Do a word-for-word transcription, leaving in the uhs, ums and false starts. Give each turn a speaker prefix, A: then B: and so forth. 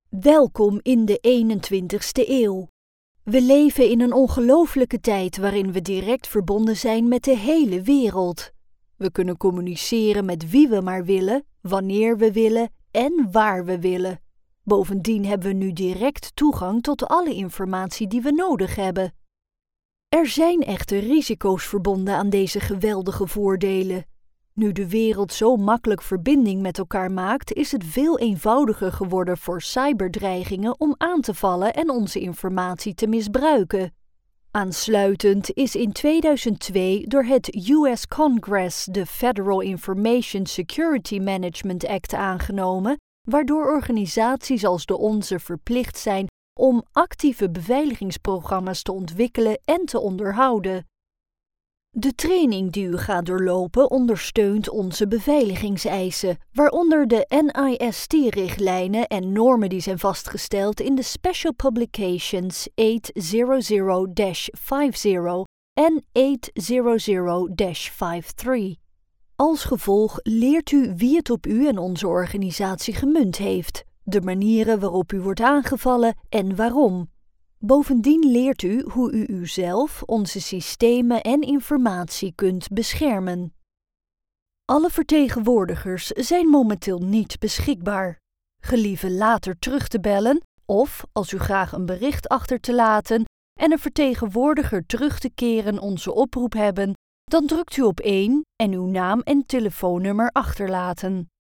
A: Welkom in de eenentwintigste eeuw. We leven in een ongelooflijke tijd waarin we direct verbonden zijn met de hele wereld. We kunnen communiceren met wie we maar willen, wanneer we willen en waar we willen. Bovendien hebben we nu direct toegang tot alle informatie die we nodig hebben. Er zijn echter risico's verbonden aan deze geweldige voordelen. Nu de wereld zo makkelijk verbinding met elkaar maakt, is het veel eenvoudiger geworden voor cyberdreigingen om aan te vallen en onze informatie te misbruiken. Aansluitend is in tweeduizend twee door het U S Congress de Federal Information Security Management Act aangenomen, waardoor organisaties als de onze verplicht zijn om actieve beveiligingsprogramma's te ontwikkelen en te onderhouden. De training die u gaat doorlopen ondersteunt onze beveiligingseisen, waaronder de N I S T-richtlijnen en normen die zijn vastgesteld in de Special Publications achthonderd vijftig en achthonderd vijfentachtig. Als gevolg leert u wie het op u en onze organisatie gemunt heeft, de manieren waarop u wordt aangevallen en waarom. Bovendien leert u hoe u uzelf, onze systemen en informatie kunt beschermen. Alle vertegenwoordigers zijn momenteel niet beschikbaar. Gelieve later terug te bellen of, als u graag een bericht achter te laten en een vertegenwoordiger terug te keren onze oproep hebben, dan drukt u op één en uw naam en telefoonnummer achterlaten.